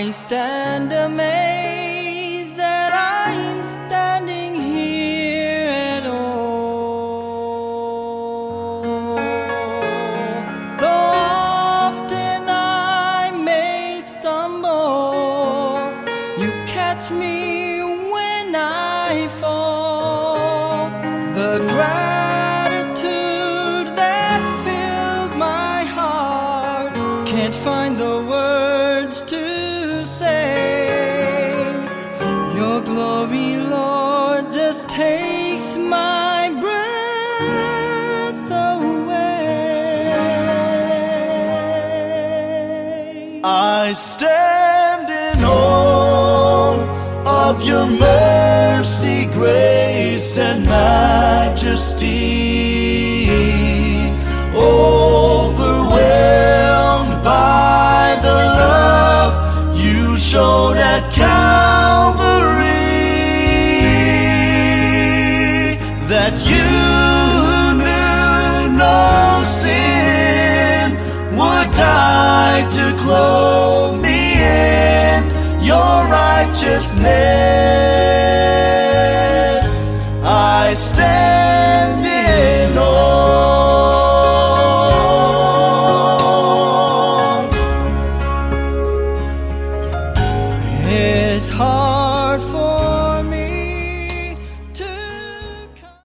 I stand amazed that I'm standing here at all. Though often I may stumble, you catch me when I fall. The gratitude that fills my heart can't find the words to say. Your glory, Lord, just takes my breath away. I stand in awe of your mercy, grace, and majesty, overwhelmed by the love you showed at Calvary, that you who knew no sin would die to clothe me in your righteousness. I stand in awe.